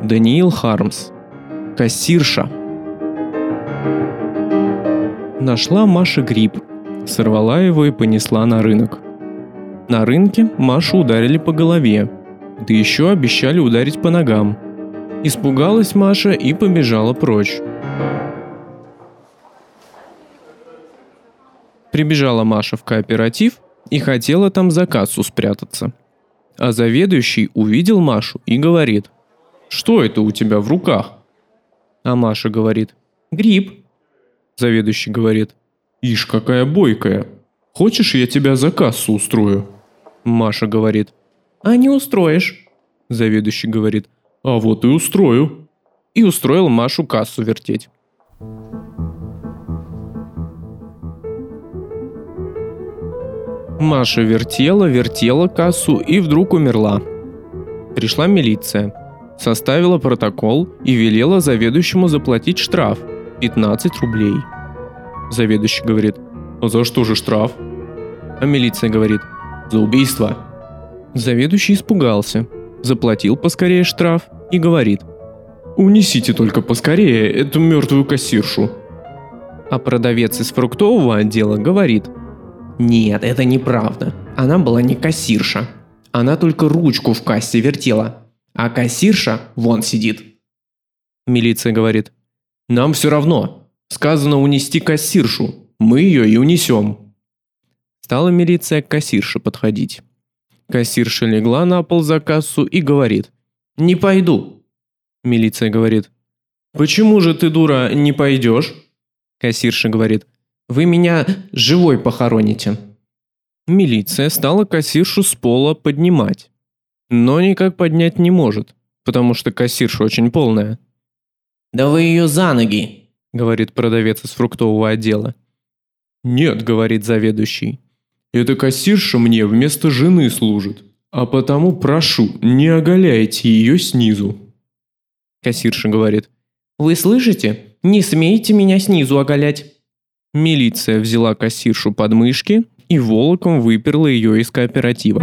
Даниил Хармс. Кассирша. Нашла Маша гриб, сорвала его и понесла на рынок. На рынке Машу ударили по голове, да еще обещали ударить по ногам. Испугалась Маша и побежала прочь. Прибежала Маша в кооператив и хотела там за кассу спрятаться. А заведующий увидел Машу и говорит: «Что это у тебя в руках?» А Маша говорит: «Гриб». Заведующий говорит: «Ишь, какая бойкая. Хочешь, я тебя за кассу устрою?» Маша говорит: «А не устроишь». Заведующий говорит: «А вот и устрою». И устроил Машу кассу вертеть. Маша вертела кассу и вдруг умерла. Пришла милиция, составила протокол и велела заведующему заплатить штраф 15 рублей. Заведующий говорит: «А за что же штраф?» А милиция говорит: «За убийство». Заведующий испугался, заплатил поскорее штраф и говорит: «Унесите только поскорее эту мертвую кассиршу». А продавец из фруктового отдела говорит: «Нет, это неправда. Она была не кассирша. Она только ручку в кассе вертела. А кассирша вон сидит». Милиция говорит: «Нам все равно. Сказано унести кассиршу. Мы ее и унесем». Стала милиция к кассирше подходить. Кассирша легла на пол за кассу и говорит: «Не пойду». Милиция говорит: «Почему же ты, дура, не пойдешь?» Кассирша говорит: «Вы меня живой похороните». Милиция стала кассиршу с пола поднимать. Но никак поднять не может, потому что кассирша очень полная. «Да вы ее за ноги», — говорит продавец из фруктового отдела. «Нет», — говорит заведующий, — «эта кассирша мне вместо жены служит, а потому прошу, не оголяйте ее снизу». Кассирша говорит: «Вы слышите? Не смейте меня снизу оголять». Милиция взяла кассиршу под мышки и волоком выперла ее из кооператива.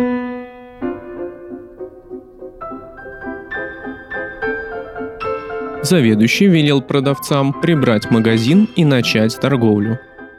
Заведующий велел продавцам прибрать магазин и начать торговлю.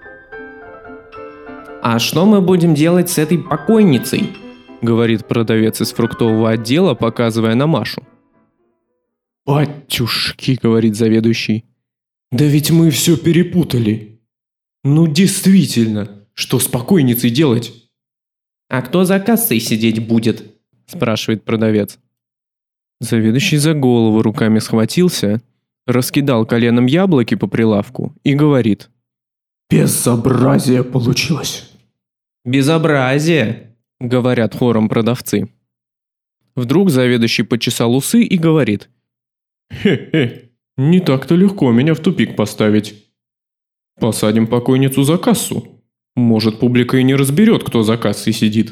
«А что мы будем делать с этой покойницей?» — говорит продавец из фруктового отдела, показывая на Машу. «Батюшки», — говорит заведующий, — «да ведь мы все перепутали. Ну действительно, что с покойницей делать?» «А кто за кассой сидеть будет?» — спрашивает продавец. Заведующий за голову руками схватился, раскидал коленом яблоки по прилавку и говорит: «Безобразие получилось». «Безобразие», — говорят хором продавцы. Вдруг заведующий почесал усы и говорит: «Хе-хе, не так-то легко меня в тупик поставить. Посадим покойницу за кассу. Может, публика и не разберет, кто за кассой сидит».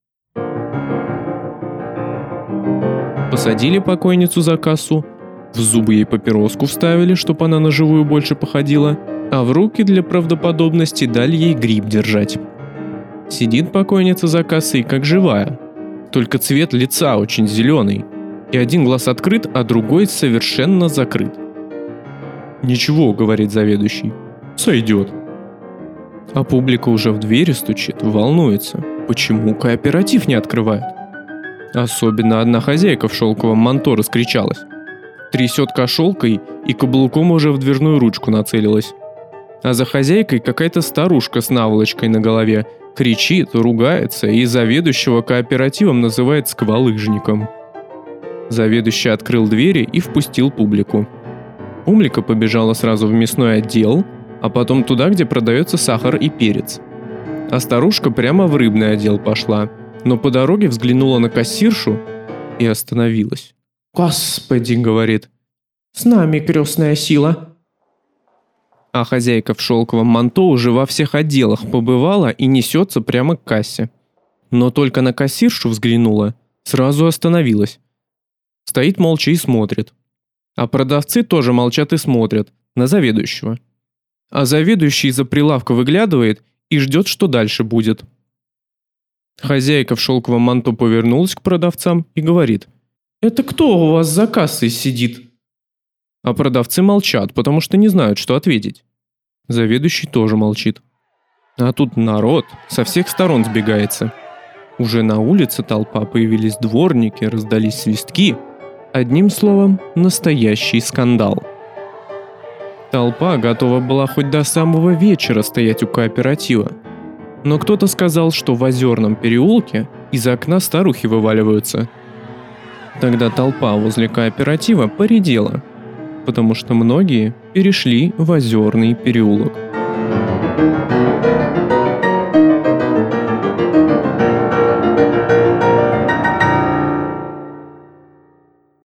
Посадили покойницу за кассу, в зубы ей папироску вставили, чтоб она на живую больше походила, а в руки для правдоподобности дали ей гриб держать. Сидит покойница за кассой, как живая, только цвет лица очень зеленый, и один глаз открыт, а другой совершенно закрыт. «Ничего», — говорит заведующий, — «сойдет». А публика уже в двери стучит, волнуется, почему кооператив не открывает. Особенно одна хозяйка в шелковом манто раскричалась. Трясет кошелкой и каблуком уже в дверную ручку нацелилась. А за хозяйкой какая-то старушка с наволочкой на голове кричит, ругается и заведующего кооперативом называет сквалыжником. Заведующий открыл двери и впустил публику. Публика побежала сразу в мясной отдел, а потом туда, где продается сахар и перец. А старушка прямо в рыбный отдел пошла, но по дороге взглянула на кассиршу и остановилась. «Господи», — говорит, — «с нами крестная сила». А хозяйка в шелковом манто уже во всех отделах побывала и несется прямо к кассе. Но только на кассиршу взглянула, сразу остановилась. Стоит молча и смотрит. А продавцы тоже молчат и смотрят на заведующего. А заведующий из-за прилавка выглядывает и ждет, что дальше будет. Хозяйка в шелковом манто повернулась к продавцам и говорит: «Это кто у вас за кассой сидит?» А продавцы молчат, потому что не знают, что ответить. Заведующий тоже молчит. А тут народ со всех сторон сбегается. Уже на улице толпа, появились дворники, раздались свистки. Одним словом, настоящий скандал. Толпа готова была хоть до самого вечера стоять у кооператива. Но кто-то сказал, что в Озерном переулке из окна старухи вываливаются. Тогда толпа возле кооператива поредела, потому что многие перешли в Озерный переулок.